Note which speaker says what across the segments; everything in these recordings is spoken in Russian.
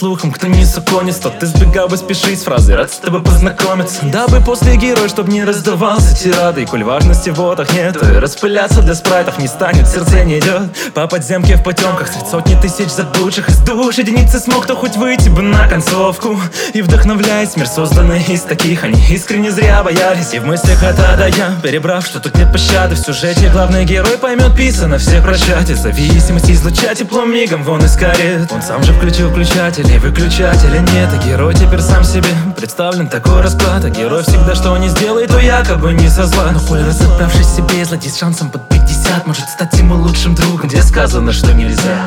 Speaker 1: слухам, кто не суконец, тот избегал бы спешить с фразой «рад с тобой познакомиться». Дабы после герой, чтоб не раздавался тирадой, коль важности в водах нету, и распыляться для спрайтов не станет, сердце не идет по подземке в потемках средь сотни тысяч заблудших из душ. Единицы смог, кто хоть выйти бы на концовку и вдохновляясь мир, созданный из таких. Они искренне зря боялись, и в мыслях от А до Я, перебрав, что тут нет пощады в сюжете, главный герой поймет, писано всех прощать. И зависимость излучать тепло мигом вон из карет. Он сам же включил включатель и выключателя нет. И герой теперь сам себе представлен такой расклад. А герой всегда что не сделает, то якобы не со зла. Но коль разобравшись в себе, злодей с шансом под 50 может стать ему лучшим другом, где сказано, что нельзя.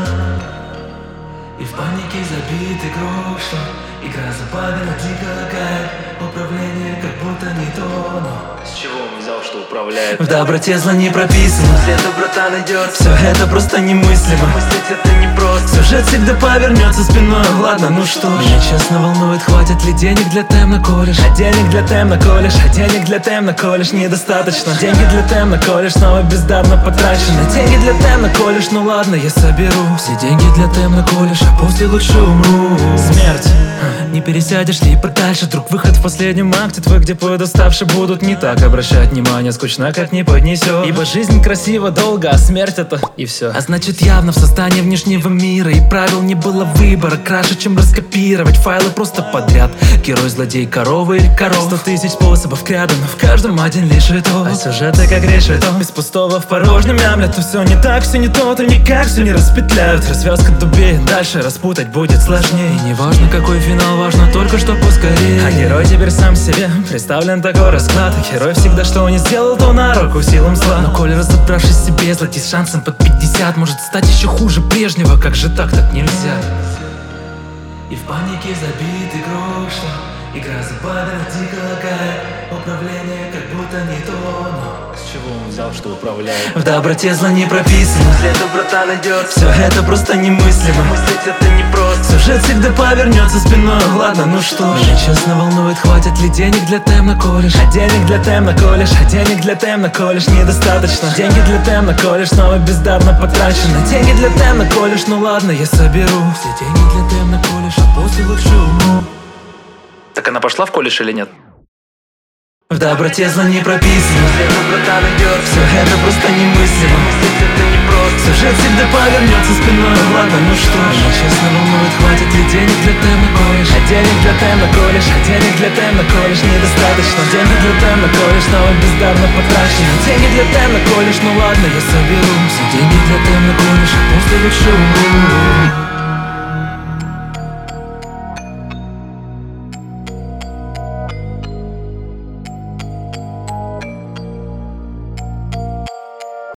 Speaker 2: И в панике забитый круг, что игра западена, дико лагает. Управление как будто не то, но
Speaker 1: с чего он взял, что управляет?
Speaker 2: в доброте зла не прописано, след у брата найдет.
Speaker 1: Все это просто немыслимо,
Speaker 2: мыслить это не просто.
Speaker 1: сюжет всегда повернется спиной. Ладно, ну что ж,
Speaker 2: меня честно волнует, хватит ли денег для Тэм на колледж.
Speaker 1: а денег для Тэм на колледж, а денег для Тэм на колледж недостаточно. Деньги для Тэм на колледж снова бездарно потрачены. Деньги для Тэм на колледж, ну ладно, я соберу
Speaker 2: Все деньги для Тэм на колледж, а после лучше умру.
Speaker 1: Смерть. Не пересядешь ли подальше, друг, выход в последнем акте твой, где подуставшие будут не так обращать внимание, скучно как не поднесет. Ибо жизнь красива долго, а смерть это и все.
Speaker 2: А значит явно в создании внешнего мира и правил не было выбора. Краше, чем раскопировать файлы просто подряд. Герой, злодей, корова или коров.
Speaker 1: 100 тысяч способов к ряду, но в каждом один лишь итог. А сюжеты как решето, без пустого в порожнем мямлят. Но все не так, все не то, то никак все не распетляют. Развязка дубеет, дальше распутать будет сложнее.
Speaker 2: И не важно какой финал, важно только что поскорее.
Speaker 1: А герой теперь сам себе представлен такой расклад. А герой всегда что не сделал, то на руку силам зла.
Speaker 2: Но коль разобравшись в себе, злодей с шансом под 50 может стать еще хуже прежнего. Как же так нельзя? И в панике забитый круг, что игра западена, дико лагает. Управление как будто не то, но
Speaker 1: с чего он взял, что управляет?
Speaker 2: в доброте зла не прописано, след у брата найдет.
Speaker 1: Все это просто немыслимо,
Speaker 2: мыслить это не просто.
Speaker 1: сюжет всегда повернется спиной. Ладно, ну что ж,
Speaker 2: меня честно волнует, хватит ли денег для Тэм на колледж.
Speaker 1: а денег для Тэм на колледж, а денег для Тэм на колледж недостаточно. Деньги для Тэм на колледж снова бездарно потрачены. Деньги для Тэм на колледж, ну ладно, я соберу
Speaker 2: Все деньги для Тэм на колледж, а после лучше умру.
Speaker 1: Так она пошла в колледж или нет?
Speaker 2: В доброте зла не прописано, след у брата найдет.
Speaker 1: Все это просто немыслимо,
Speaker 2: мыслить это не просто.
Speaker 1: сюжет всегда повернется спиной. Ладно, ну что ж,
Speaker 2: Меня честно волнует, хватит ли денег для Тэм на колледж.
Speaker 1: а денег для Тэм на колледж, а денег для Тэм на колледж недостаточно. Деньги для Тэм на колледж снова бездарно потрачены. Деньги для Тэм на колледж, ну ладно, я соберу
Speaker 2: Все деньги для Тэм на колледж, а после лучше умру.